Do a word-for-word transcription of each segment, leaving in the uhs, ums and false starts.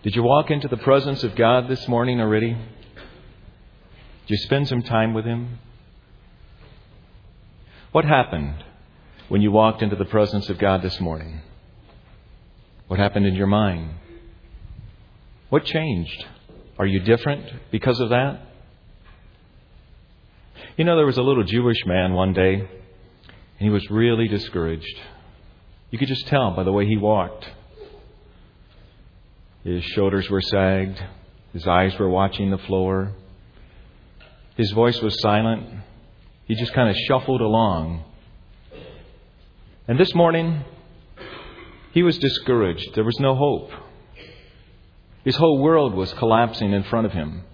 Did you walk into the presence of God this morning already? Did you spend some time with Him? What happened when you walked into the presence of God this morning? What happened in your mind? What changed? Are you different because of that? You know, there was a little Jewish man one day, and he was really discouraged. You could just tell by the way he walked. His shoulders were sagged. His eyes were watching the floor. His voice was silent. He just kind of shuffled along. And this morning, he was discouraged. There was no hope. His whole world was collapsing in front of him.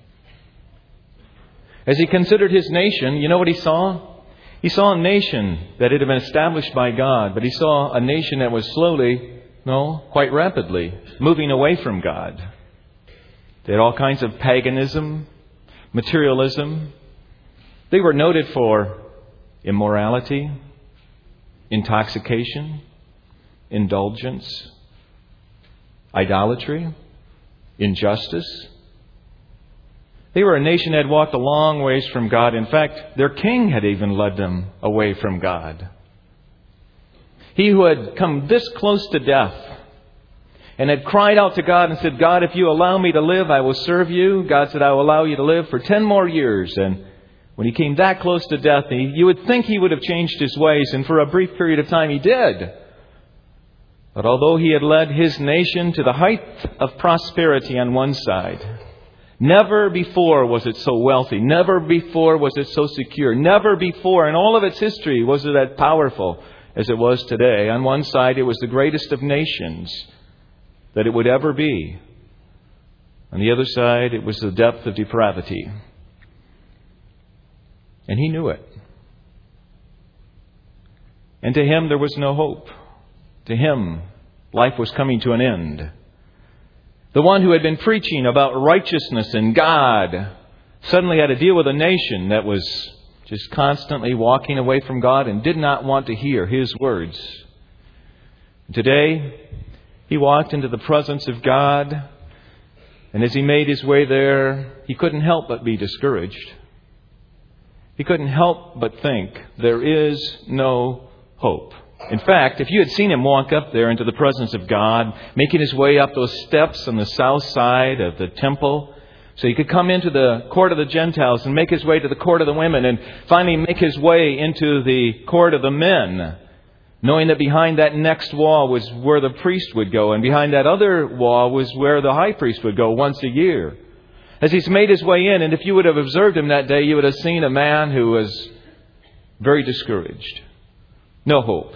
As he considered his nation, you know what he saw? He saw a nation that had been established by God, but he saw a nation that was slowly, no, quite rapidly, moving away from God. They had all kinds of paganism, materialism. They were noted for immorality, intoxication, indulgence, idolatry, injustice. They were a nation that had walked a long ways from God. In fact, their king had even led them away from God. He who had come this close to death and had cried out to God and said, God, if you allow me to live, I will serve you. God said, I will allow you to live for ten more years. And when he came that close to death, he, you would think he would have changed his ways. And for a brief period of time, he did. But although he had led his nation to the height of prosperity on one side, never before was it so wealthy. Never before was it so secure. Never before in all of its history was it that powerful as it was today. On one side, it was the greatest of nations that it would ever be. On the other side, it was the depth of depravity. And he knew it. And to him, there was no hope. To him, life was coming to an end. The one who had been preaching about righteousness and God suddenly had to deal with a nation that was just constantly walking away from God and did not want to hear His words. Today, he walked into the presence of God, and as he made his way there, he couldn't help but be discouraged. He couldn't help but think, there is no hope. In fact, if you had seen him walk up there into the presence of God, making his way up those steps on the south side of the temple, so he could come into the court of the Gentiles and make his way to the court of the women, and finally make his way into the court of the men, knowing that behind that next wall was where the priest would go, and behind that other wall was where the high priest would go once a year. As he's made his way in, and if you would have observed him that day, you would have seen a man who was very discouraged. No hope.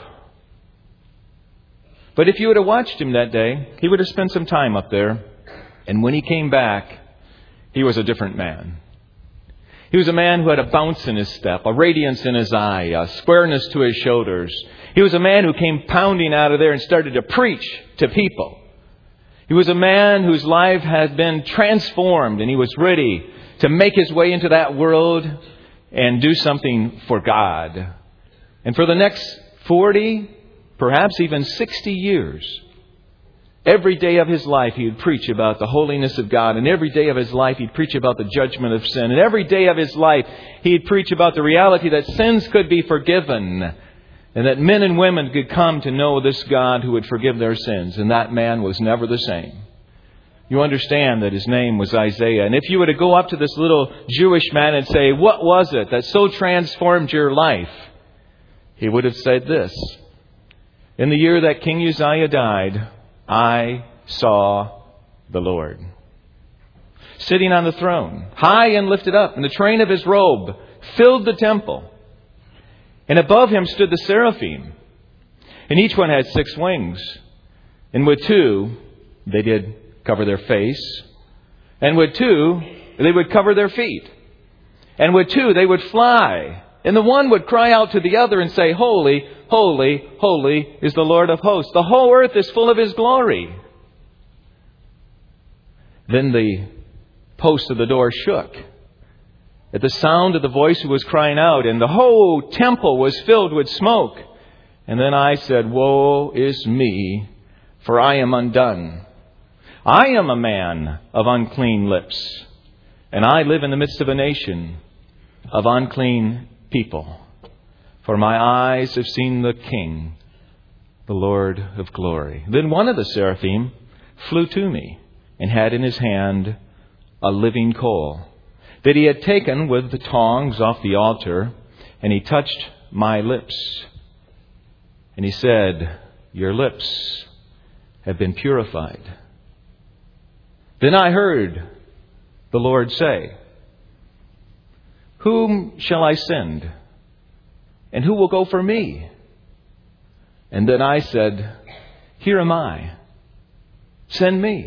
But if you would have watched him that day, he would have spent some time up there. And when he came back, he was a different man. He was a man who had a bounce in his step, a radiance in his eye, a squareness to his shoulders. He was a man who came pounding out of there and started to preach to people. He was a man whose life had been transformed, and he was ready to make his way into that world and do something for God. And for the next forty, perhaps even sixty years, every day of his life he would preach about the holiness of God. And every day of his life he'd preach about the judgment of sin. And every day of his life he'd preach about the reality that sins could be forgiven. And that men and women could come to know this God who would forgive their sins. And that man was never the same. You understand that his name was Isaiah. And if you were to go up to this little Jewish man and say, what was it that so transformed your life? He would have said this. In the year that King Uzziah died, I saw the Lord sitting on the throne, high and lifted up, and the train of his robe filled the temple. And above him stood the seraphim, and each one had six wings. And with two, they did cover their face. And with two, they would cover their feet. And with two, they would fly. And the one would cry out to the other and say, Holy, holy, holy is the Lord of hosts. The whole earth is full of His glory. Then the post of the door shook at the sound of the voice who was crying out, and the whole temple was filled with smoke. And then I said, Woe is me, for I am undone. I am a man of unclean lips, and I live in the midst of a nation of unclean people. For my eyes have seen the King, the Lord of glory. Then one of the seraphim flew to me and had in his hand a living coal that he had taken with the tongs off the altar, and he touched my lips. And he said, "Your lips have been purified." Then I heard the Lord say, "Whom shall I send? And who will go for me?" And then I said, "Here am I. Send me."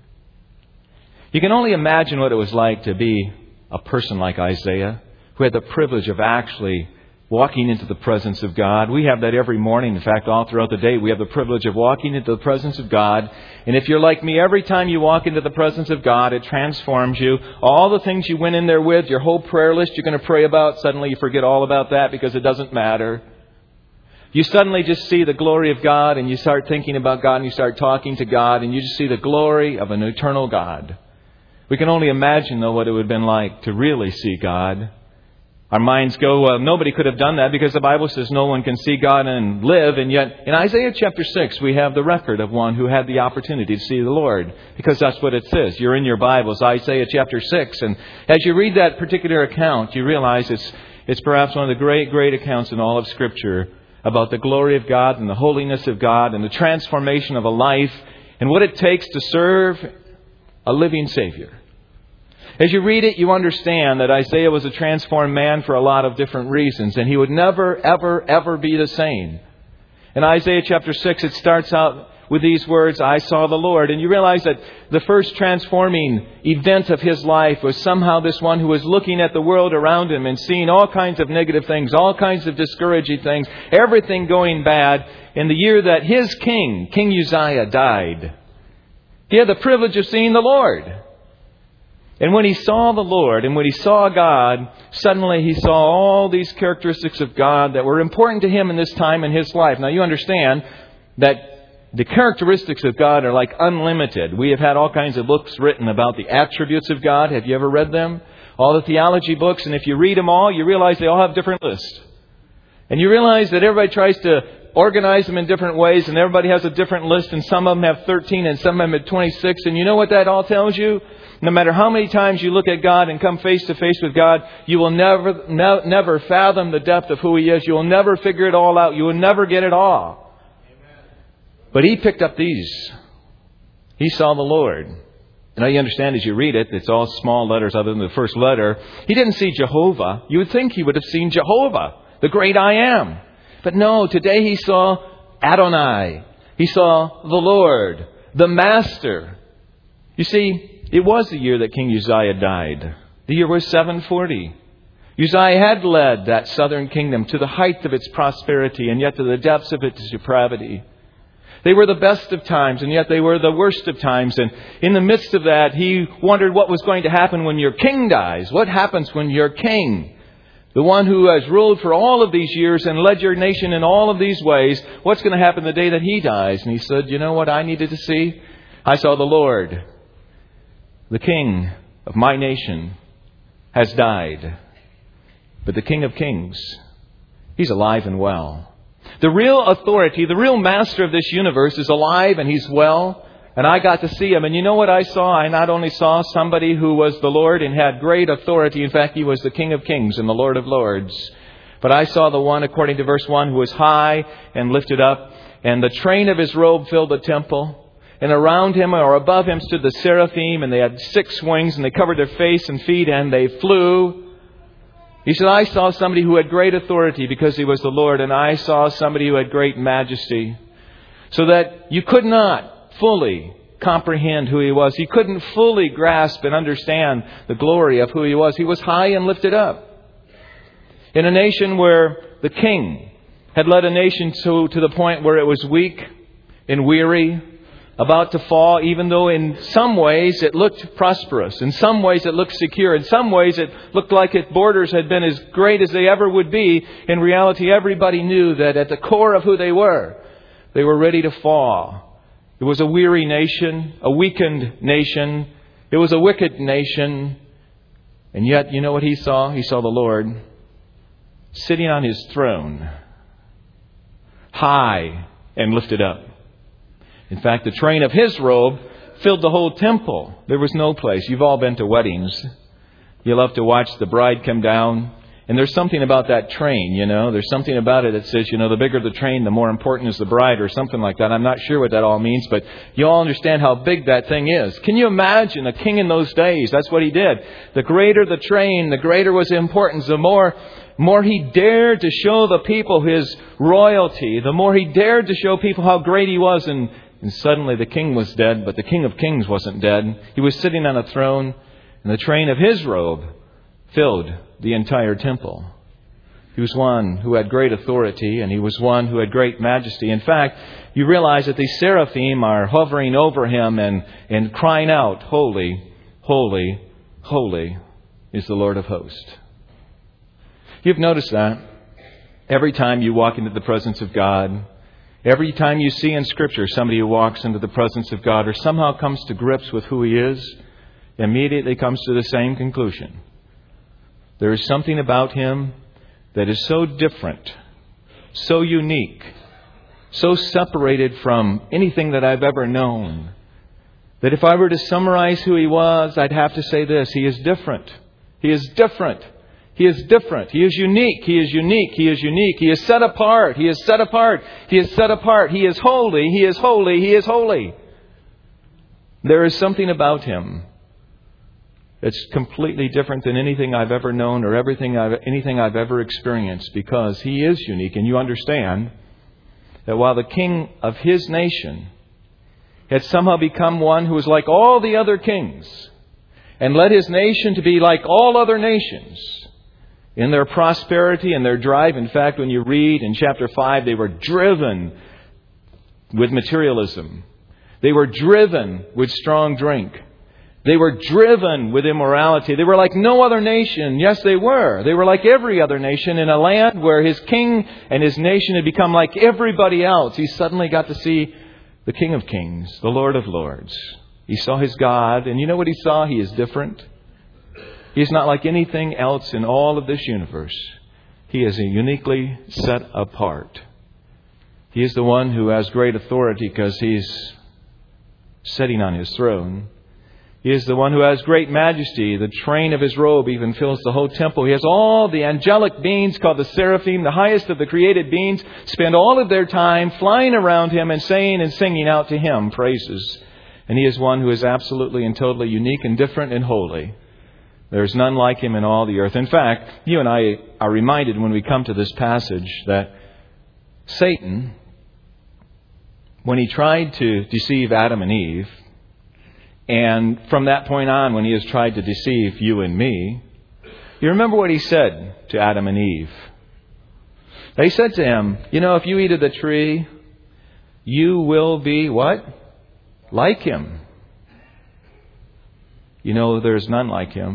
You can only imagine what it was like to be a person like Isaiah, who had the privilege of actually walking into the presence of God. We have that every morning. In fact, all throughout the day, we have the privilege of walking into the presence of God. And if you're like me, every time you walk into the presence of God, it transforms you. All the things you went in there with, your whole prayer list you're going to pray about, suddenly you forget all about that because it doesn't matter. You suddenly just see the glory of God, and you start thinking about God, and you start talking to God, and you just see the glory of an eternal God. We can only imagine, though, what it would have been like to really see God. Our minds go, well, nobody could have done that because the Bible says no one can see God and live. And yet in Isaiah chapter six, we have the record of one who had the opportunity to see the Lord, because that's what it says. You're in your Bibles, Isaiah chapter six. And as you read that particular account, you realize it's, it's perhaps one of the great, great accounts in all of Scripture about the glory of God and the holiness of God and the transformation of a life and what it takes to serve a living Savior. As you read it, you understand that Isaiah was a transformed man for a lot of different reasons, and he would never, ever, ever be the same. In Isaiah chapter six, it starts out with these words, "I saw the Lord." And you realize that the first transforming event of his life was somehow this one who was looking at the world around him and seeing all kinds of negative things, all kinds of discouraging things, everything going bad, in the year that his king, King Uzziah, died. He had the privilege of seeing the Lord. And when he saw the Lord and when he saw God, suddenly he saw all these characteristics of God that were important to him in this time in his life. Now you understand that the characteristics of God are like unlimited. We have had all kinds of books written about the attributes of God. Have you ever read them? All the theology books. And if you read them all, you realize they all have different lists. And you realize that everybody tries to organize them in different ways, and everybody has a different list, and some of them have thirteen and some of them have twenty-six. And you know what that all tells you? No matter how many times you look at God and come face to face with God, you will never, ne- never fathom the depth of who He is. You will never figure it all out. You will never get it all. Amen. But he picked up these. He saw the Lord. Now you understand as you read it, it's all small letters other than the first letter. He didn't see Jehovah. You would think he would have seen Jehovah, the great I am. But no, today he saw Adonai. He saw the Lord, the Master. You see, it was the year that King Uzziah died. The year was seven forty. Uzziah had led that southern kingdom to the height of its prosperity and yet to the depths of its depravity. They were the best of times and yet they were the worst of times. And in the midst of that, he wondered what was going to happen when your king dies. What happens when your king, the one who has ruled for all of these years and led your nation in all of these ways, what's going to happen the day that he dies? And he said, you know what I needed to see? I saw the Lord. The King of my nation has died. But the King of Kings, He's alive and well. The real authority, the real master of this universe is alive and He's well. And I got to see Him. And you know what I saw? I not only saw somebody who was the Lord and had great authority. In fact, He was the King of Kings and the Lord of Lords. But I saw the one, according to verse one, who was high and lifted up. And the train of His robe filled the temple. And around Him or above Him stood the seraphim, and they had six wings, and they covered their face and feet, and they flew. He said, I saw somebody who had great authority because He was the Lord, and I saw somebody who had great majesty. So that you could not fully comprehend who He was. You couldn't fully grasp and understand the glory of who He was. He was high and lifted up. In a nation where the king had led a nation to, to the point where it was weak and weary, about to fall, even though in some ways it looked prosperous. In some ways it looked secure. In some ways it looked like its borders had been as great as they ever would be. In reality, everybody knew that at the core of who they were, they were ready to fall It was a weary nation, a weakened nation. It was a wicked nation. And yet, you know what he saw? He saw the Lord sitting on his throne, high and lifted up. In fact, the train of his robe filled the whole temple. There was no place. You've all been to weddings. You love to watch the bride come down. And there's something about that train, you know. There's something about it that says, you know, the bigger the train, the more important is the bride, or something like that. I'm not sure what that all means, but you all understand how big that thing is. Can you imagine a king in those days? That's what he did. The greater the train, the greater was the importance. The more, more he dared to show the people his royalty, the more he dared to show people how great he was. And, and suddenly the king was dead, but the King of Kings wasn't dead. He was sitting on a throne, and the train of his robe filled the entire temple. He was one who had great authority, and he was one who had great majesty. In fact, you realize that these seraphim are hovering over him and, and crying out, "Holy, holy, holy is the Lord of hosts." You've noticed that every time you walk into the presence of God, every time you see in Scripture somebody who walks into the presence of God or somehow comes to grips with who he is, immediately comes to the same conclusion. There is something about him that is so different, so unique, so separated from anything that I've ever known, that if I were to summarize who he was, I'd have to say this: he is different. He is different. He is different. He is unique. He is unique. He is unique. He is set apart. He is set apart. He is set apart. He is holy. He is holy. He is holy. There is something about him it's completely different than anything I've ever known or everything I've, anything I've ever experienced, because he is unique. And you understand that while the king of his nation had somehow become one who was like all the other kings and led his nation to be like all other nations in their prosperity and their drive. In fact, when you read in chapter five, they were driven with materialism. They were driven with strong drink. They were driven with immorality. They were like no other nation. Yes, they were. They were like every other nation in a land where his king and his nation had become like everybody else. He suddenly got to see the King of Kings, the Lord of Lords. He saw his God, and you know what he saw? He is different. He is not like anything else in all of this universe. He is uniquely set apart. He is the one who has great authority because he's sitting on his throne. He is the one who has great majesty. The train of his robe even fills the whole temple. He has all the angelic beings called the seraphim, the highest of the created beings, spend all of their time flying around him and saying and singing out to him praises. And he is one who is absolutely and totally unique and different and holy. There is none like him in all the earth. In fact, you and I are reminded when we come to this passage that Satan, when he tried to deceive Adam and Eve, and from that point on, when he has tried to deceive you and me, you remember what he said to Adam and Eve. He said to him, you know, if you eat of the tree, you will be what? Like him. You know, there's none like him.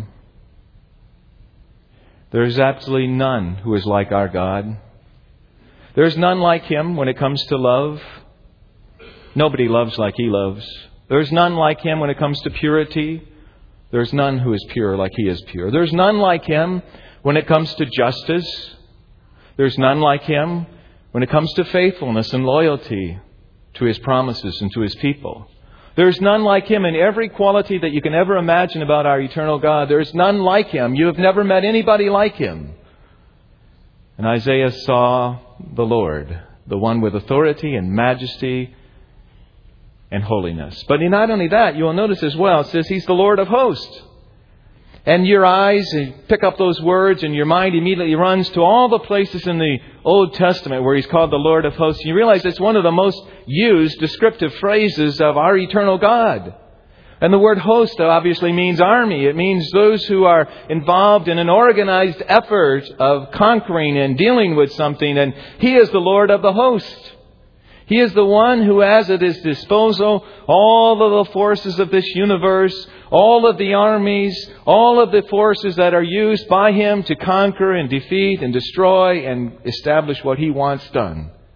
There's absolutely none who is like our God. There's none like him when it comes to love. Nobody loves like he loves. There's none like him when it comes to purity. There's none who is pure like he is pure. There's none like him when it comes to justice. There's none like him when it comes to faithfulness and loyalty to his promises and to his people. There's none like him in every quality that you can ever imagine about our eternal God. There's none like him. You have never met anybody like him. And Isaiah saw the Lord, the one with authority and majesty and holiness. But not only that, you will notice as well, it says he's the Lord of hosts. And your eyes pick up those words and your mind immediately runs to all the places in the Old Testament where he's called the Lord of hosts. You realize it's one of the most used descriptive phrases of our eternal God. And the word host obviously means army. It means those who are involved in an organized effort of conquering and dealing with something. And he is the Lord of the host. He is the one who has at his disposal all of the forces of this universe, all of the armies, all of the forces that are used by him to conquer and defeat and destroy and establish what he wants done.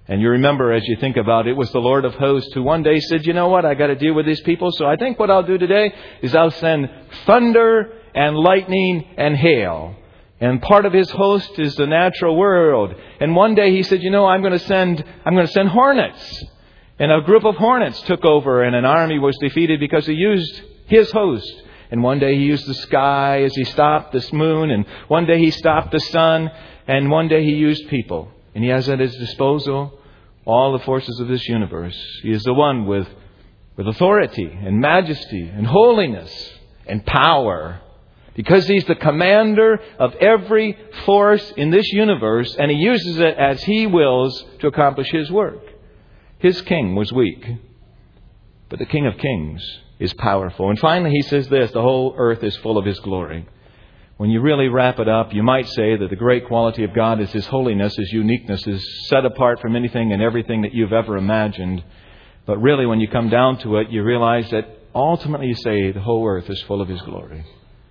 And you remember, as you think about it, it was the Lord of hosts who one day said, you know what, I got to deal with these people. So I think what I'll do today is I'll send thunder and lightning and hail. And part of his host is the natural world. And one day he said, you know, I'm going to send, I'm going to send hornets. And a group of hornets took over and an army was defeated because he used his host. And one day he used the sky as he stopped this moon. And one day he stopped the sun. And one day he used people. And he has at his disposal all the forces of this universe. He is the one with, with authority and majesty and holiness and power. Because he's the commander of every force in this universe. And he uses it as he wills to accomplish his work. His king was weak. But the King of Kings is powerful. And finally he says this, the whole earth is full of his glory. When you really wrap it up, you might say that the great quality of God is his holiness, his uniqueness, is set apart from anything and everything that you've ever imagined. But really, when you come down to it, you realize that ultimately you say the whole earth is full of his glory.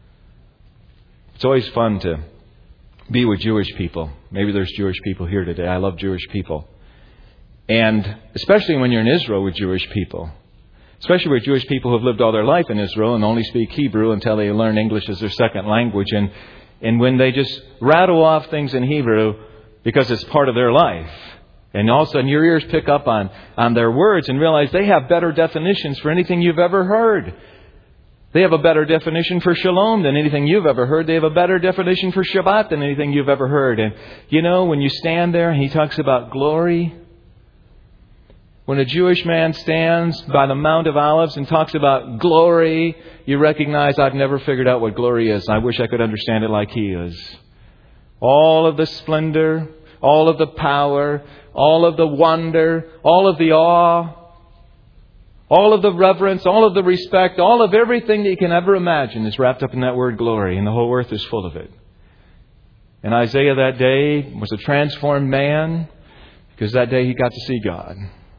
It's always fun to be with Jewish people. Maybe there's Jewish people here today. I love Jewish people. And especially when you're in Israel with Jewish people. Especially with Jewish people who have lived all their life in Israel and only speak Hebrew until they learn English as their second language. And, and when they just rattle off things in Hebrew because it's part of their life. And all of a sudden your ears pick up on, on their words and realize they have better definitions for anything you've ever heard. They have a better definition for shalom than anything you've ever heard. They have a better definition for Shabbat than anything you've ever heard. And you know, when you stand there and he talks about glory, when a Jewish man stands by the Mount of Olives and talks about glory, you recognize I've never figured out what glory is. I wish I could understand it like he is. All of the splendor, all of the power, all of the wonder, all of the awe, all of the reverence, all of the respect, all of everything that you can ever imagine is wrapped up in that word glory, and the whole earth is full of it. And Isaiah that day was a transformed man because that day he got to see God.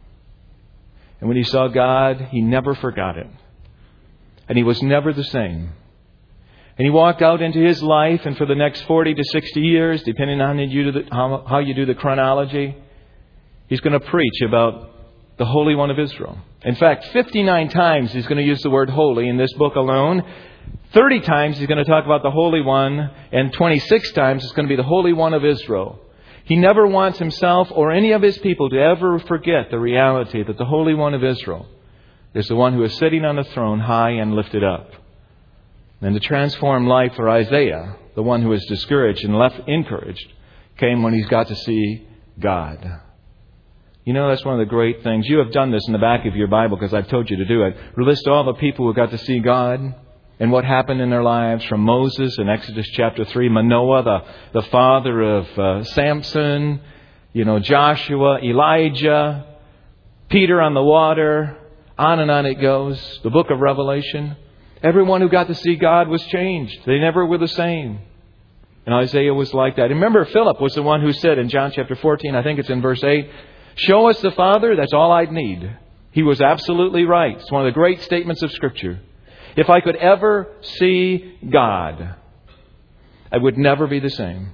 And when he saw God, he never forgot it. And he was never the same. And he walked out into his life, and for the next forty to sixty years, depending on how you do the, how, how you do the chronology, he's going to preach about the Holy One of Israel. In fact, fifty-nine times he's going to use the word holy in this book alone. thirty times he's going to talk about the Holy One, and twenty-six times it's going to be the Holy One of Israel. He never wants himself or any of his people to ever forget the reality that the Holy One of Israel is the one who is sitting on a throne high and lifted up. And the transformed life for Isaiah, the one who was discouraged and left encouraged, came when he's got to see God. You know, that's one of the great things. You have done this in the back of your Bible because I've told you to do it. List all the people who got to see God and what happened in their lives, from Moses in Exodus chapter three, Manoah, the, the father of uh, Samson, you know, Joshua, Elijah, Peter on the water, on and on it goes. The book of Revelation. Everyone who got to see God was changed. They never were the same. And Isaiah was like that. Remember, Philip was the one who said in John chapter fourteen, I think it's in verse eight, show us the Father, that's all I'd need. He was absolutely right. It's one of the great statements of Scripture. If I could ever see God, I would never be the same.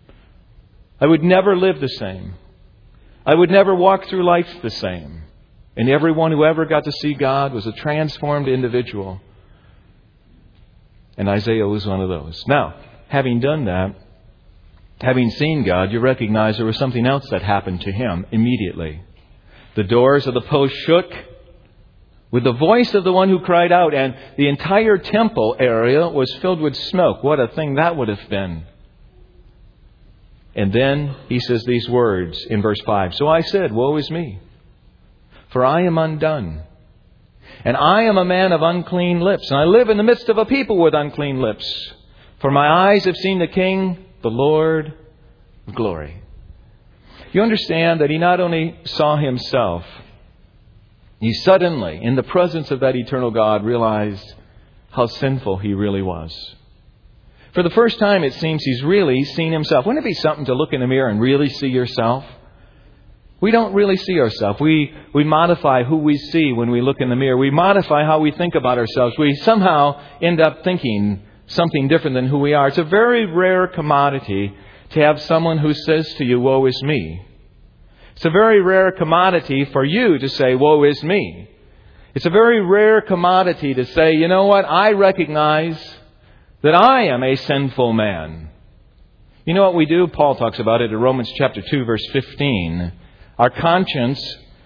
I would never live the same. I would never walk through life the same. And everyone who ever got to see God was a transformed individual. And Isaiah was one of those. Now, having done that, having seen God, you recognize there was something else that happened to him immediately. The doors of the post shook with the voice of the one who cried out, and the entire temple area was filled with smoke. What a thing that would have been. And then he says these words in verse five. So I said, woe is me, for I am undone. And I am a man of unclean lips, and I live in the midst of a people with unclean lips. For my eyes have seen the King, the Lord of glory. You understand that he not only saw himself, he suddenly, in the presence of that eternal God, realized how sinful he really was. For the first time, it seems he's really seen himself. Wouldn't it be something to look in the mirror and really see yourself? We don't really see ourselves. We, we modify who we see when we look in the mirror. We modify how we think about ourselves. We somehow end up thinking something different than who we are. It's a very rare commodity to have someone who says to you, woe is me. It's a very rare commodity for you to say, woe is me. It's a very rare commodity to say, you know what, I recognize that I am a sinful man. You know what we do? Paul talks about it in Romans chapter two, verse fifteen. Our conscience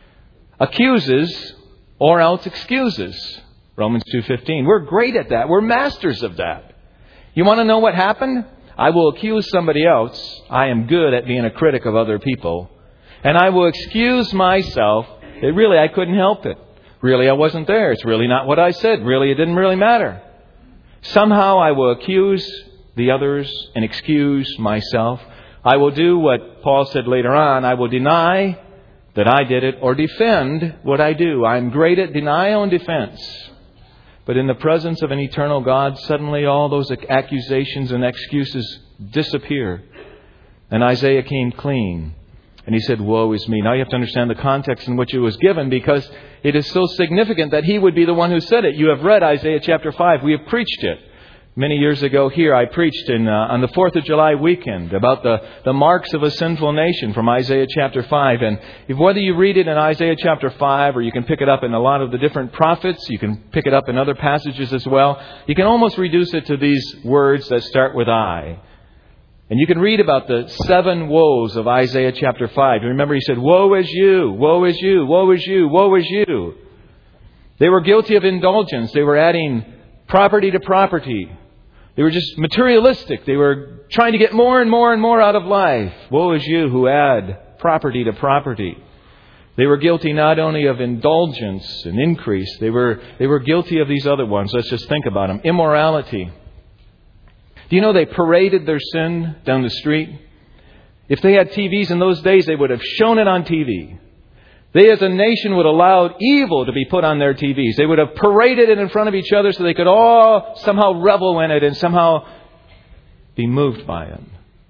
accuses or else excuses. Romans two fifteen. We're great at that. We're masters of that. You want to know what happened? I will accuse somebody else. I am good at being a critic of other people. And I will excuse myself that really I couldn't help it. Really I wasn't there. It's really not what I said. Really it didn't really matter. Somehow I will accuse the others and excuse myself. I will do what Paul said later on. I will deny that I did it or defend what I do. I'm great at denial and defense. But in the presence of an eternal God, suddenly all those accusations and excuses disappear. And Isaiah came clean. And he said, woe is me. Now you have to understand the context in which it was given, because it is so significant that he would be the one who said it. You have read Isaiah chapter five. We have preached it. Many years ago here, I preached in, uh, on the fourth of July weekend about the, the marks of a sinful nation from Isaiah chapter five. And if, whether you read it in Isaiah chapter five or you can pick it up in a lot of the different prophets, you can pick it up in other passages as well, you can almost reduce it to these words that start with I. And you can read about the seven woes of Isaiah chapter five. Remember, he said, woe is you, woe is you, woe is you, woe is you. They were guilty of indulgence. They were adding property to property. They were just materialistic. They were trying to get more and more and more out of life. Woe is you who add property to property. They were guilty not only of indulgence and increase. They were, they were guilty of these other ones. Let's just think about them. Immorality. Do you know they paraded their sin down the street? If they had T Vs in those days, they would have shown it on T V. They as a nation would have allowed evil to be put on their T Vs. They would have paraded it in front of each other so they could all somehow revel in it and somehow be moved by it.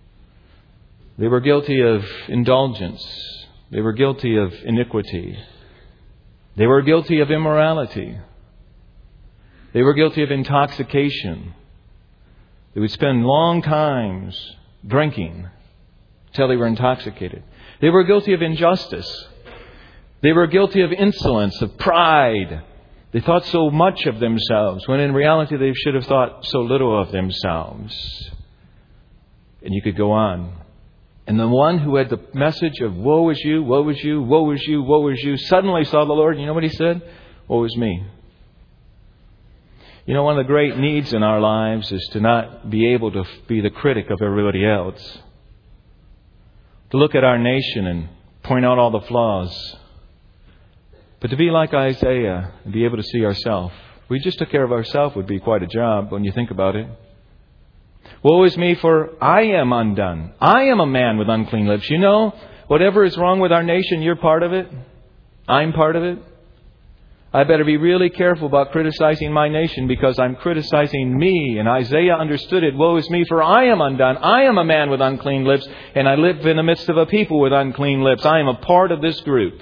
They were guilty of indulgence. They were guilty of iniquity. They were guilty of immorality. They were guilty of intoxication. They would spend long times drinking until they were intoxicated. They were guilty of injustice. They were guilty of insolence, of pride. They thought so much of themselves, when in reality they should have thought so little of themselves. And you could go on. And the one who had the message of woe is you, woe is you, woe is you, woe is you, suddenly saw the Lord. You know what he said? Woe is me. You know, one of the great needs in our lives is to not be able to be the critic of everybody else. To look at our nation and point out all the flaws. But to be like Isaiah and be able to see ourselves. If we just took care of ourselves, would be quite a job when you think about it. Woe is me, for I am undone. I am a man with unclean lips. You know, whatever is wrong with our nation, you're part of it. I'm part of it. I better be really careful about criticizing my nation, because I'm criticizing me. And Isaiah understood it. Woe is me, for I am undone. I am a man with unclean lips, and I live in the midst of a people with unclean lips. I am a part of this group.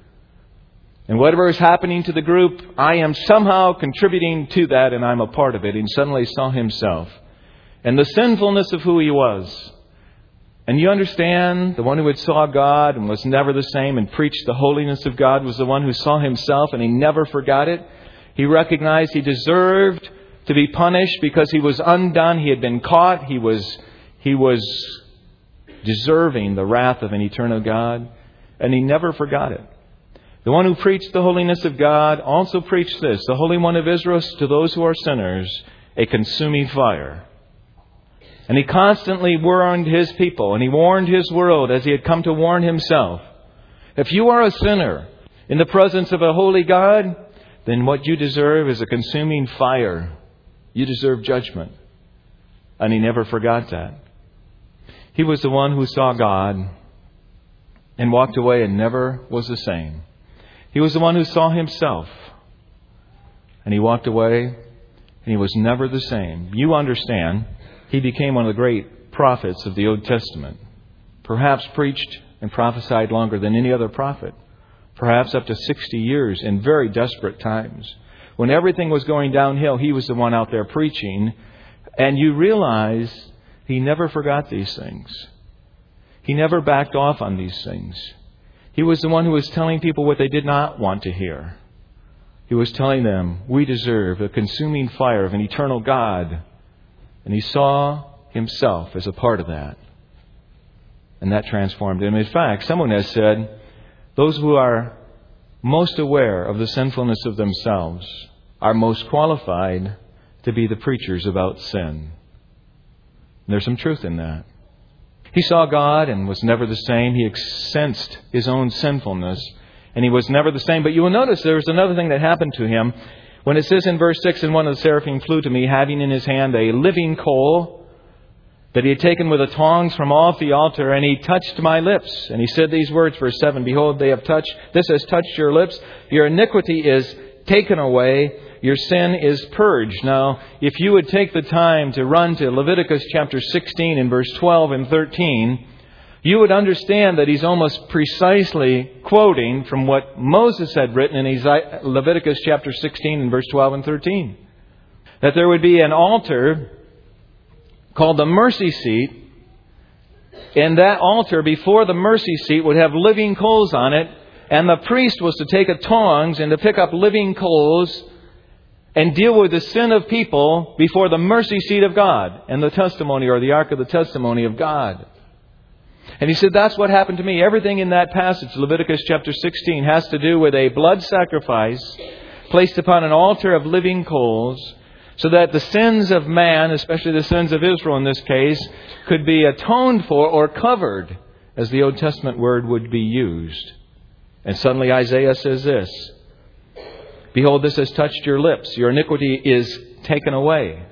And whatever is happening to the group, I am somehow contributing to that, and I'm a part of it. And suddenly saw himself and the sinfulness of who he was. And you understand, the one who had saw God and was never the same and preached the holiness of God was the one who saw himself, and he never forgot it. He recognized he deserved to be punished because he was undone. He had been caught. He was, he was deserving the wrath of an eternal God. And he never forgot it. The one who preached the holiness of God also preached this: the Holy One of Israel, to those who are sinners, a consuming fire. And he constantly warned his people, and he warned his world as he had come to warn himself. If you are a sinner in the presence of a holy God, then what you deserve is a consuming fire. You deserve judgment. And he never forgot that. He was the one who saw God and walked away and never was the same. He was the one who saw himself, and he walked away, and he was never the same. You understand, he became one of the great prophets of the Old Testament. Perhaps preached and prophesied longer than any other prophet. Perhaps up to sixty years in very desperate times. When everything was going downhill, he was the one out there preaching. And you realize he never forgot these things. He never backed off on these things. He was the one who was telling people what they did not want to hear. He was telling them, we deserve a consuming fire of an eternal God. And he saw himself as a part of that. And that transformed him. In fact, someone has said, those who are most aware of the sinfulness of themselves are most qualified to be the preachers about sin. And there's some truth in that. He saw God and was never the same. He sensed his own sinfulness and he was never the same. But you will notice there was another thing that happened to him. When it says in verse six, and one of the seraphim flew to me, having in his hand a living coal that he had taken with the tongs from off the altar, and he touched my lips. And he said these words, verse seven, behold, they have touched, this has touched your lips. Your iniquity is taken away. Your sin is purged. Now, if you would take the time to run to Leviticus chapter sixteen and verse twelve and thirteen, you would understand that he's almost precisely quoting from what Moses had written in Leviticus chapter sixteen and verse twelve and thirteen. That there would be an altar called the mercy seat. And that altar before the mercy seat would have living coals on it. And the priest was to take a tongs and to pick up living coals and deal with the sin of people before the mercy seat of God and the testimony, or the ark of the testimony of God. And he said, that's what happened to me. Everything in that passage, Leviticus chapter sixteen, has to do with a blood sacrifice placed upon an altar of living coals, so that the sins of man, especially the sins of Israel in this case, could be atoned for or covered, as the Old Testament word would be used. And suddenly Isaiah says this, behold, this has touched your lips. Your iniquity is taken away.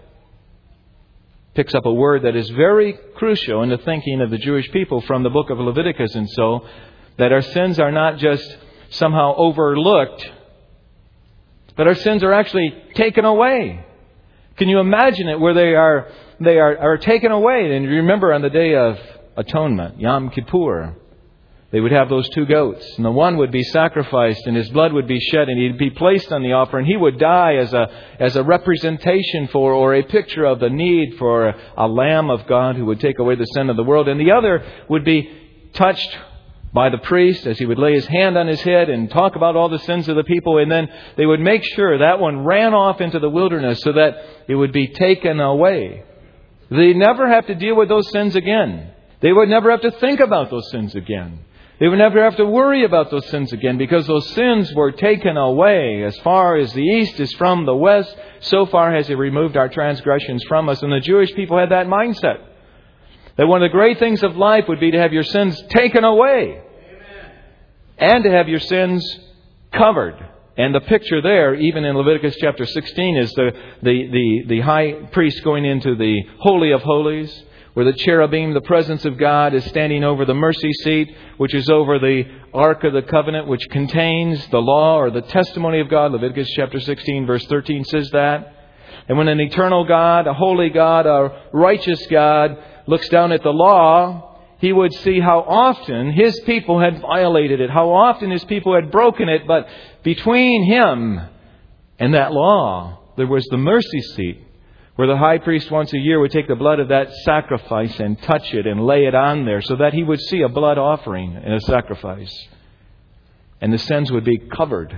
Picks up a word that is very crucial in the thinking of the Jewish people from the book of Leviticus, and so that our sins are not just somehow overlooked, but our sins are actually taken away. Can you imagine it, where they are they are, are taken away? And you remember on the Day of Atonement, Yom Kippur, they would have those two goats, and the one would be sacrificed and his blood would be shed and he'd be placed on the altar, and he would die as a as a representation for, or a picture of, the need for a, a Lamb of God who would take away the sin of the world. And the other would be touched by the priest as he would lay his hand on his head and talk about all the sins of the people, and then they would make sure that one ran off into the wilderness so that it would be taken away. They'd never have to deal with those sins again. They would never have to think about those sins again. They would never have to worry about those sins again, because those sins were taken away. As far as the east is from the west, so far has He removed our transgressions from us. And the Jewish people had that mindset, that one of the great things of life would be to have your sins taken away. Amen. And to have your sins covered. And the picture there, even in Leviticus chapter sixteen, is the, the, the, the high priest going into the Holy of Holies, where the cherubim, the presence of God, is standing over the mercy seat, which is over the Ark of the Covenant, which contains the law or the testimony of God. Leviticus chapter sixteen, verse thirteen says that. And when an eternal God, a holy God, a righteous God looks down at the law, He would see how often His people had violated it, how often His people had broken it. But between Him and that law, there was the mercy seat, where the high priest once a year would take the blood of that sacrifice and touch it and lay it on there, so that he would see a blood offering and a sacrifice. And the sins would be covered,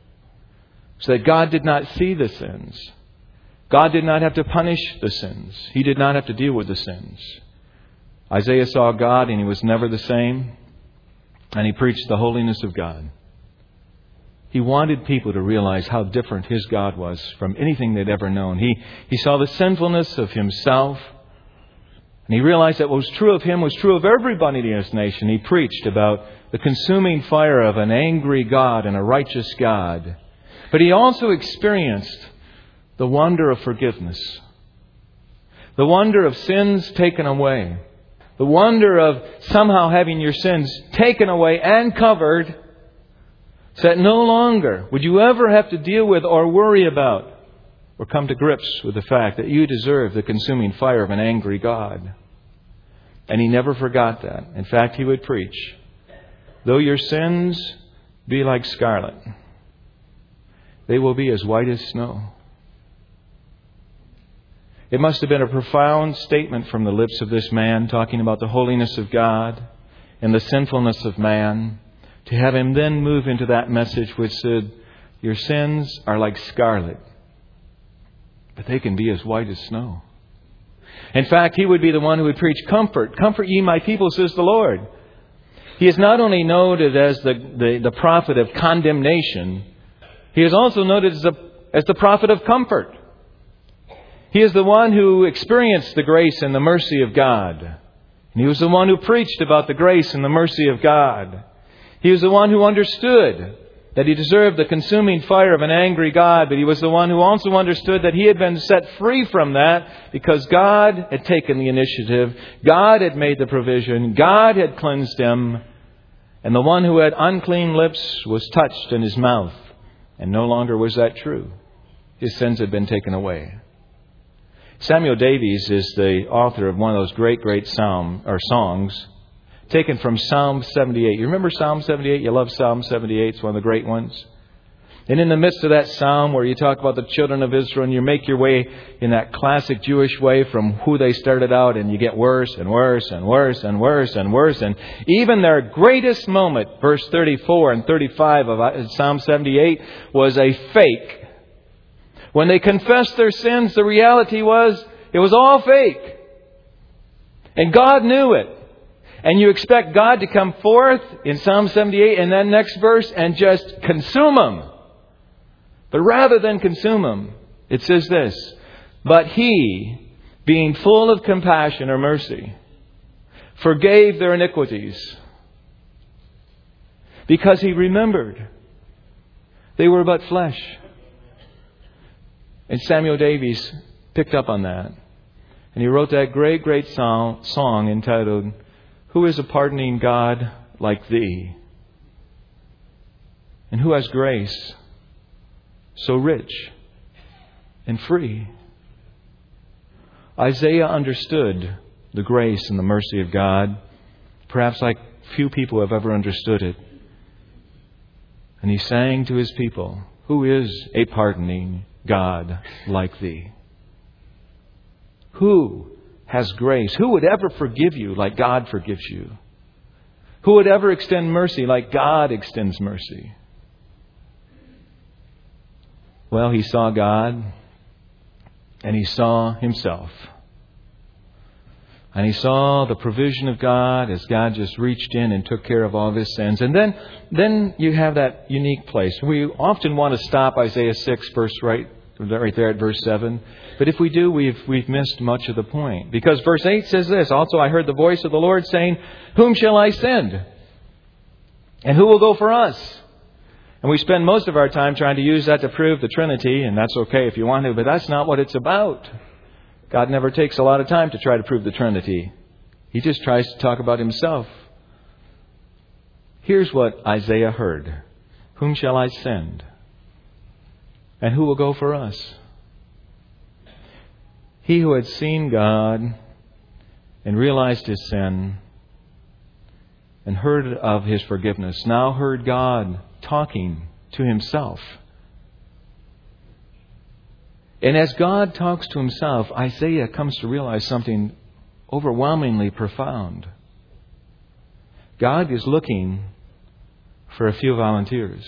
so that God did not see the sins. God did not have to punish the sins. He did not have to deal with the sins. Isaiah saw God and he was never the same. And he preached the holiness of God. He wanted people to realize how different his God was from anything they'd ever known. He, he saw the sinfulness of himself. And he realized that what was true of him was true of everybody in his nation. He preached about the consuming fire of an angry God and a righteous God. But he also experienced the wonder of forgiveness. The wonder of sins taken away. The wonder of somehow having your sins taken away and covered, so that no longer would you ever have to deal with or worry about or come to grips with the fact that you deserve the consuming fire of an angry God. And he never forgot that. In fact, he would preach, though your sins be like scarlet, they will be as white as snow. It must have been a profound statement from the lips of this man, talking about the holiness of God and the sinfulness of man, To have him then move into that message which said, your sins are like scarlet, but they can be as white as snow. In fact, he would be the one who would preach comfort. Comfort ye my people, says the Lord. He is not only noted as the, the, the prophet of condemnation, he is also noted as the, as the prophet of comfort. He is the one who experienced the grace and the mercy of God. And he was the one who preached about the grace and the mercy of God. He was the one who understood that he deserved the consuming fire of an angry God, but he was the one who also understood that he had been set free from that because God had taken the initiative. God had made the provision. God had cleansed him. And the one who had unclean lips was touched in his mouth. And no longer was that true. His sins had been taken away. Samuel Davies is the author of one of those great, great psalm or songs taken from Psalm seventy-eight. You remember Psalm seventy-eight? You love Psalm seventy-eight. It's one of the great ones. And in the midst of that psalm where you talk about the children of Israel and you make your way in that classic Jewish way from who they started out, and you get worse and worse and worse and worse and worse. And even their greatest moment, verse thirty-four and thirty-five of Psalm seventy-eight, was a fake. When they confessed their sins, the reality was it was all fake. And God knew it. And you expect God to come forth in Psalm seventy-eight and then next verse and just consume them. But rather than consume them, it says this, but he, being full of compassion or mercy, forgave their iniquities because he remembered they were but flesh. And Samuel Davies picked up on that. And he wrote that great, great song, song entitled, Who is a pardoning God like thee? And who has grace so rich and free? Isaiah understood the grace and the mercy of God, perhaps like few people have ever understood it. And he sang to his people, Who is a pardoning God like thee? Who has grace? Who would ever forgive you like God forgives you? Who would ever extend mercy like God extends mercy? Well, he saw God and he saw himself. And he saw the provision of God as God just reached in and took care of all of his sins. And then, then you have that unique place. We often want to stop Isaiah six, verse right, right there at verse seven. But if we do, we've we've missed much of the point. Because verse eight says this, Also I heard the voice of the Lord saying, Whom shall I send? And who will go for us? And we spend most of our time trying to use that to prove the Trinity. And that's okay if you want to, but that's not what it's about. God never takes a lot of time to try to prove the Trinity. He just tries to talk about himself. Here's what Isaiah heard. Whom shall I send? And who will go for us? He who had seen God and realized his sin and heard of his forgiveness now heard God talking to himself. And as God talks to himself, Isaiah comes to realize something overwhelmingly profound. God is looking for a few volunteers.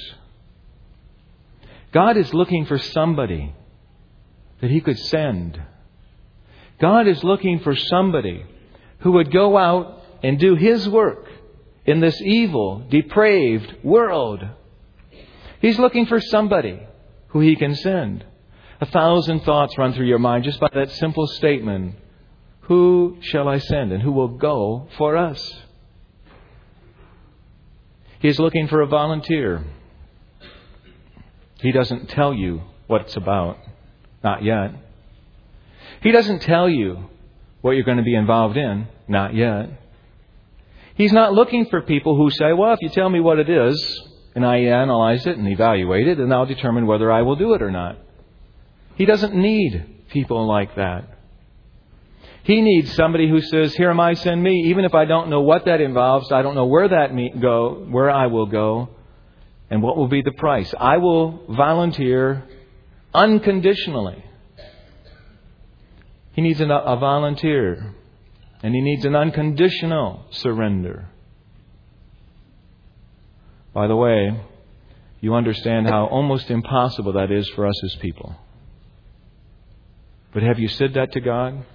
God is looking for somebody that he could send. God is looking for somebody who would go out and do his work in this evil, depraved world. He's looking for somebody who he can send. A thousand thoughts run through your mind just by that simple statement. Who shall I send and who will go for us? He's looking for a volunteer. He doesn't tell you what it's about. Not yet. He doesn't tell you what you're going to be involved in. Not yet. He's not looking for people who say, well, if you tell me what it is, and I analyze it and evaluate it, then I'll determine whether I will do it or not. He doesn't need people like that. He needs somebody who says, here am I, send me. Even if I don't know what that involves, I don't know where that me go, where I will go, and what will be the price. I will volunteer unconditionally. He needs a, a volunteer, and he needs an unconditional surrender. By the way, you understand how almost impossible that is for us as people. But have you said that to God?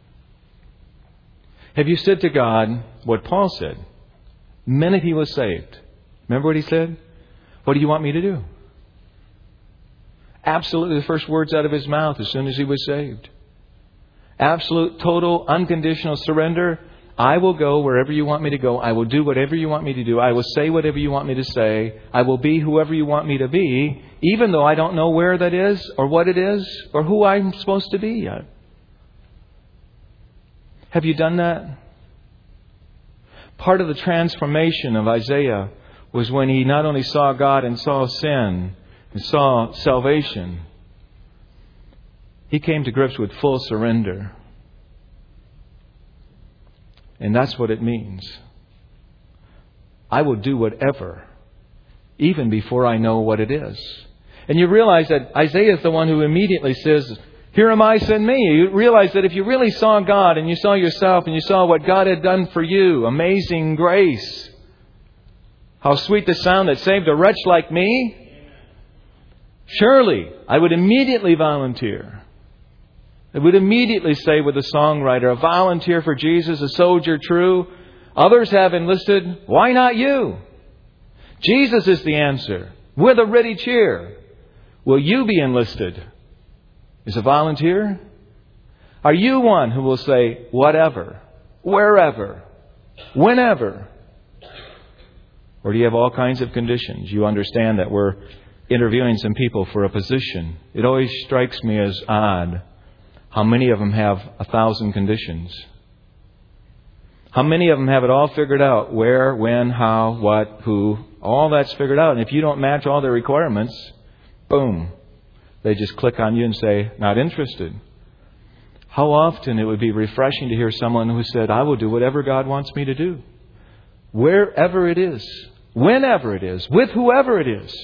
Have you said to God what Paul said? The minute he was saved. Remember what he said? What do you want me to do? Absolutely the first words out of his mouth as soon as he was saved. Absolute, total, unconditional surrender. I will go wherever you want me to go. I will do whatever you want me to do. I will say whatever you want me to say. I will be whoever you want me to be, even though I don't know where that is or what it is or who I'm supposed to be yet. Have you done that? Part of the transformation of Isaiah was when he not only saw God and saw sin and saw salvation, he came to grips with full surrender. And that's what it means. I will do whatever, even before I know what it is. And you realize that Isaiah is the one who immediately says, here am I, send me. You realize that if you really saw God and you saw yourself and you saw what God had done for you, amazing grace, how sweet the sound that saved a wretch like me, surely I would immediately volunteer. I would immediately say with the songwriter, a volunteer for Jesus, a soldier true. Others have enlisted. Why not you? Jesus is the answer. With a ready cheer. Will you be enlisted? As a volunteer? Are you one who will say, whatever, wherever, whenever? Or do you have all kinds of conditions? You understand that we're interviewing some people for a position. It always strikes me as odd how many of them have a thousand conditions. How many of them have it all figured out? Where, when, how, what, who. All that's figured out. And if you don't match all their requirements, boom. They just click on you and say, not interested. How often it would be refreshing to hear someone who said, I will do whatever God wants me to do. Wherever it is. Whenever it is. With whoever it is.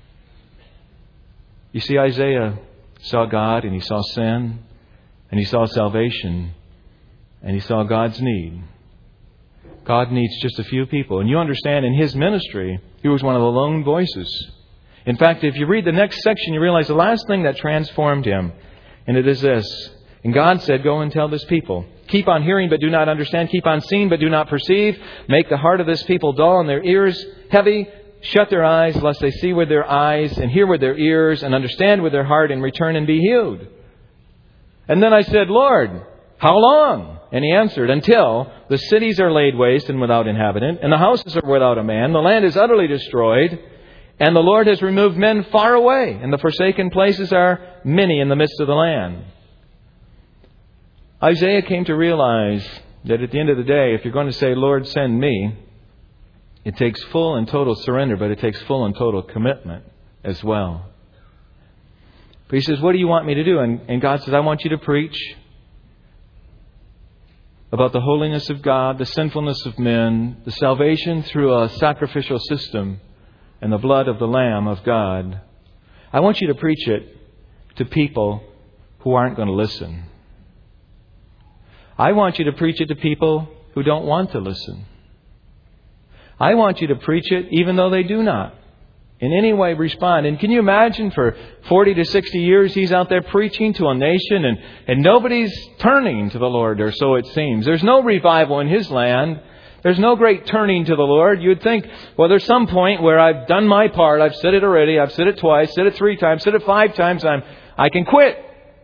You see, Isaiah saw God and he saw sin. And he saw salvation. And he saw God's need. God needs just a few people. And you understand, in his ministry, he was one of the lone voices. In fact, if you read the next section, you realize the last thing that transformed him. And it is this. And God said, go and tell this people. Keep on hearing but do not understand. Keep on seeing but do not perceive. Make the heart of this people dull and their ears heavy. Shut their eyes lest they see with their eyes and hear with their ears and understand with their heart and return and be healed. And then I said, Lord, how long? And he answered, until the cities are laid waste and without inhabitant, and the houses are without a man, the land is utterly destroyed, and the Lord has removed men far away, and the forsaken places are many in the midst of the land. Isaiah came to realize that at the end of the day, if you're going to say, Lord, send me, it takes full and total surrender, but it takes full and total commitment as well. But he says, what do you want me to do? And, and God says, I want you to preach about the holiness of God, the sinfulness of men, the salvation through a sacrificial system, and the blood of the Lamb of God. I want you to preach it to people who aren't going to listen. I want you to preach it to people who don't want to listen. I want you to preach it even though they do not in any way respond. And can you imagine, for forty to sixty years he's out there preaching to a nation and, and nobody's turning to the Lord, or so it seems. There's no revival in his land. There's no great turning to the Lord. You'd think, well, there's some point where I've done my part. I've said it already. I've said it twice, said it three times, said it five times. I'm, I can quit.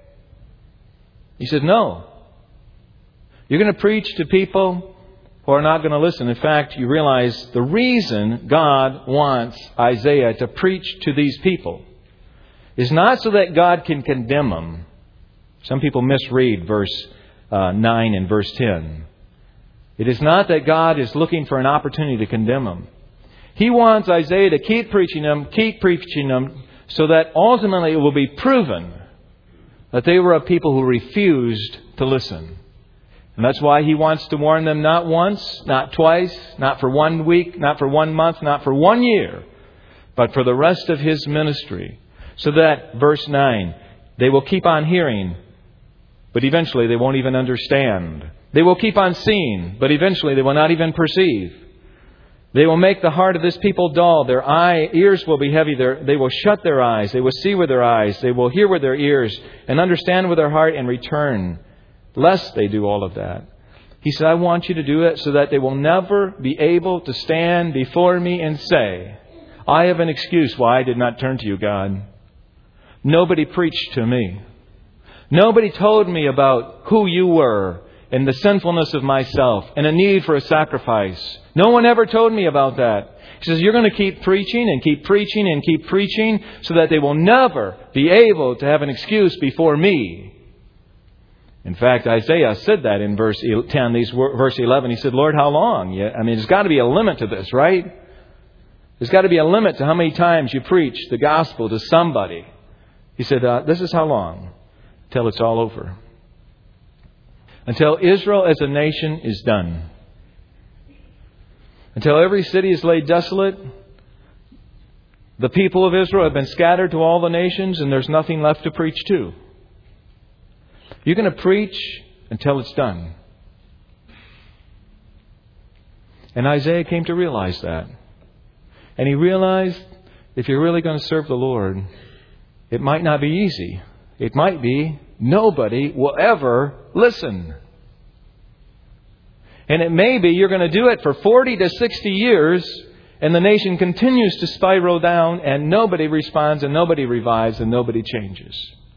He said, no. You're going to preach to people who are not going to listen. In fact, you realize the reason God wants Isaiah to preach to these people is not so that God can condemn them. Some people misread verse uh, nine and verse ten. It is not that God is looking for an opportunity to condemn them. He wants Isaiah to keep preaching them, keep preaching them, so that ultimately it will be proven that they were a people who refused to listen. And that's why he wants to warn them not once, not twice, not for one week, not for one month, not for one year, but for the rest of his ministry. So that, verse nine, they will keep on hearing, but eventually they won't even understand. They will keep on seeing, but eventually they will not even perceive. They will make the heart of this people dull. Their eye, ears will be heavy. Their, they will shut their eyes. They will see with their eyes. They will hear with their ears and understand with their heart and return, lest they do all of that. He said, I want you to do it so that they will never be able to stand before me and say, I have an excuse why I did not turn to you, God. Nobody preached to me. Nobody told me about who you were and the sinfulness of myself and a need for a sacrifice. No one ever told me about that. He says, you're going to keep preaching and keep preaching and keep preaching so that they will never be able to have an excuse before me. In fact, Isaiah said that in verse ten, these verse eleven. He said, Lord, how long? Yeah, I mean, there's got to be a limit to this, right? There's got to be a limit to how many times you preach the gospel to somebody. He said, uh, this is how long? Till it's all over. Until Israel as a nation is done. Until every city is laid desolate. The people of Israel have been scattered to all the nations and there's nothing left to preach to. You're going to preach until it's done. And Isaiah came to realize that. And he realized if you're really going to serve the Lord, it might not be easy. It might be nobody will ever listen. And it may be you're going to do it for forty to sixty years and the nation continues to spiral down and nobody responds and nobody revives and nobody changes.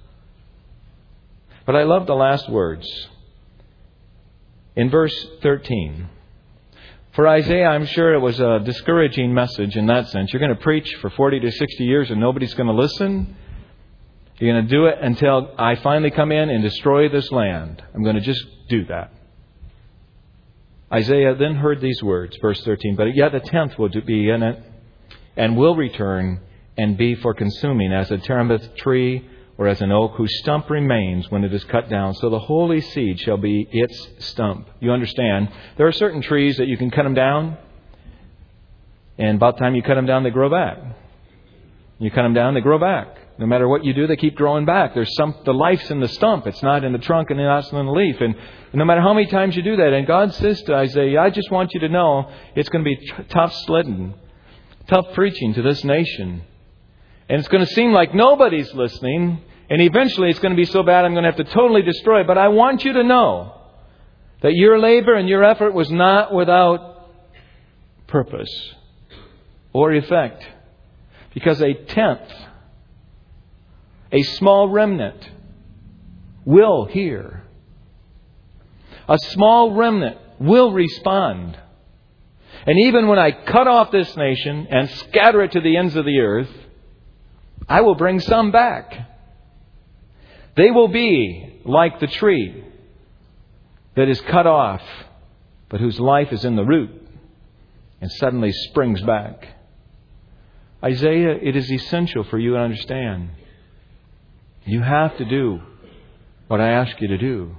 But I love the last words. In verse thirteen. For Isaiah, I'm sure it was a discouraging message in that sense. You're going to preach for forty to sixty years and nobody's going to listen. You're going to do it until I finally come in and destroy this land. I'm going to just do that. Isaiah then heard these words, verse thirteen, but yet a tenth will be in it and will return and be for consuming as a terebinth tree or as an oak whose stump remains when it is cut down. So the holy seed shall be its stump. You understand, there are certain trees that you can cut them down and about the time you cut them down, they grow back. You cut them down, they grow back. No matter what you do, they keep growing back. There's some, the life's in the stump. It's not in the trunk and it's not in the leaf. And no matter how many times you do that, and God says to Isaiah, I just want you to know it's going to be t- tough sledding, tough preaching to this nation. And it's going to seem like nobody's listening. And eventually it's going to be so bad I'm going to have to totally destroy it. But I want you to know that your labor and your effort was not without purpose or effect. Because a tenth, a small remnant will hear. A small remnant will respond. And even when I cut off this nation and scatter it to the ends of the earth, I will bring some back. They will be like the tree that is cut off, but whose life is in the root and suddenly springs back. Isaiah, it is essential for you to understand. You have to do what I ask you to do.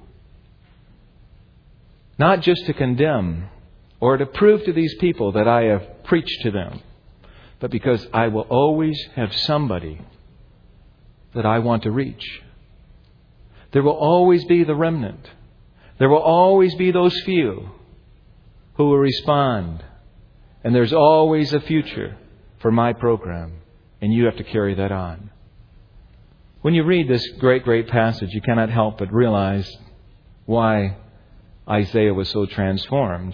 Not just to condemn or to prove to these people that I have preached to them, but because I will always have somebody that I want to reach. There will always be the remnant. There will always be those few who will respond. And there's always a future for my program. And you have to carry that on. When you read this great, great passage, you cannot help but realize why Isaiah was so transformed.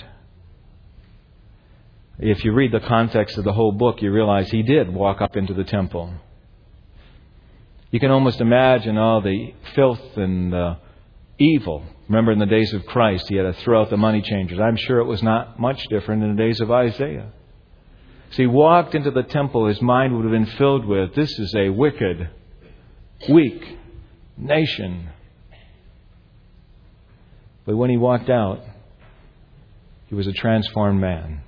If you read the context of the whole book, you realize he did walk up into the temple. You can almost imagine all the filth and the evil. Remember in the days of Christ, he had to throw out the money changers. I'm sure it was not much different in the days of Isaiah. So he walked into the temple, his mind would have been filled with, this is a wicked, weak nation. But when he walked out, he was a transformed man.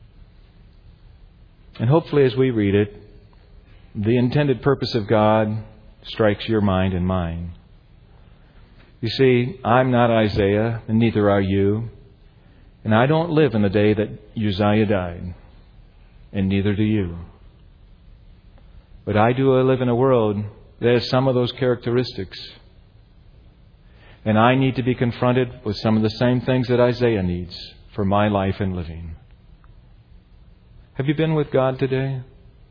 And hopefully as we read it, the intended purpose of God strikes your mind and mine. You see, I'm not Isaiah, and neither are you. And I don't live in the day that Uzziah died, and neither do you. But I do live in a world that has some of those characteristics. And I need to be confronted with some of the same things that Isaiah needs for my life and living. Have you been with God today?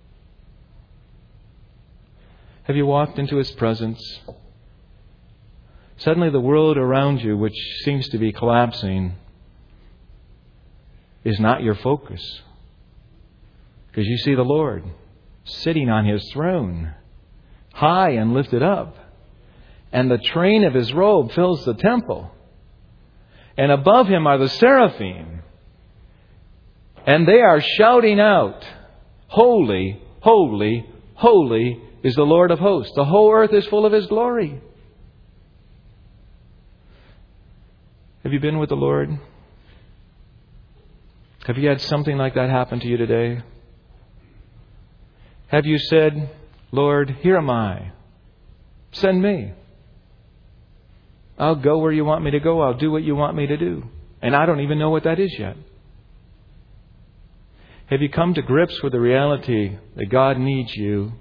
Have you walked into His presence? Suddenly the world around you, which seems to be collapsing, is not your focus. Because you see the Lord sitting on His throne, high and lifted up. And the train of His robe fills the temple. And above Him are the seraphim. And they are shouting out, "Holy, holy, holy is the Lord of hosts. The whole earth is full of His glory." Have you been with the Lord? Have you had something like that happen to you today? Have you said, "Lord, here am I. Send me. I'll go where you want me to go. I'll do what you want me to do." And I don't even know what that is yet. Have you come to grips with the reality that God needs you,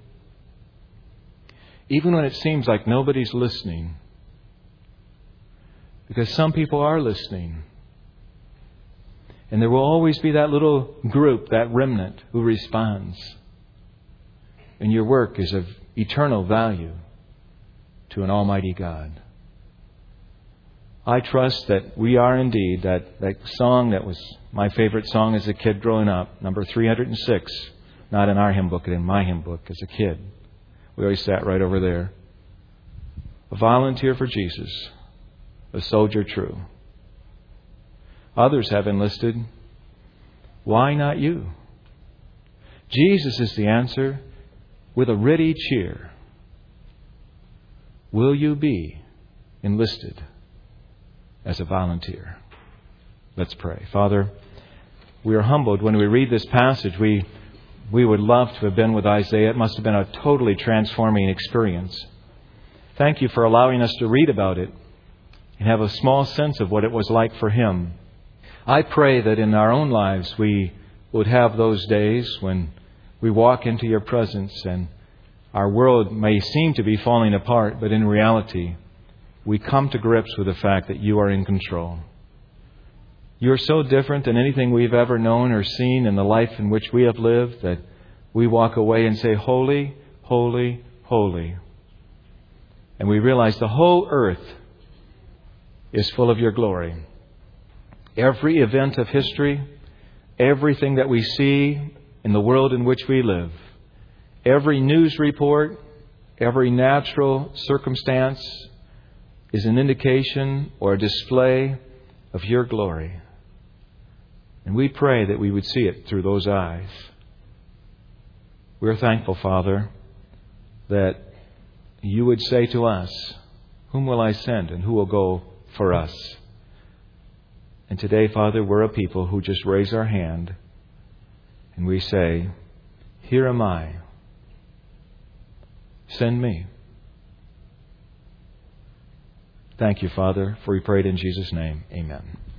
even when it seems like nobody's listening? Because some people are listening. And there will always be that little group, that remnant, who responds. And your work is of eternal value to an almighty God. I trust that we are indeed that, that song that was my favorite song as a kid growing up, number three hundred six, not in our hymn book, but in my hymn book as a kid. We always sat right over there. A volunteer for Jesus, a soldier true. Others have enlisted. Why not you? Jesus is the answer with a ready cheer. Will you be enlisted as a volunteer? Let's pray. Father, we are humbled when we read this passage. We we would love to have been with Isaiah. It must have been a totally transforming experience. Thank you for allowing us to read about it and have a small sense of what it was like for him. I pray that in our own lives we would have those days when we walk into your presence and our world may seem to be falling apart, but in reality, we come to grips with the fact that you are in control. You are so different than anything we've ever known or seen in the life in which we have lived that we walk away and say, "Holy, holy, holy." And we realize the whole earth is full of your glory. Every event of history, everything that we see in the world in which we live, every news report, every natural circumstance is an indication or a display of your glory. And we pray that we would see it through those eyes. We're thankful, Father, that you would say to us, "Whom will I send and who will go for us?" And today, Father, we're a people who just raise our hand and we say, "Here am I. Send me." Thank you, Father, for we prayed in Jesus' name. Amen.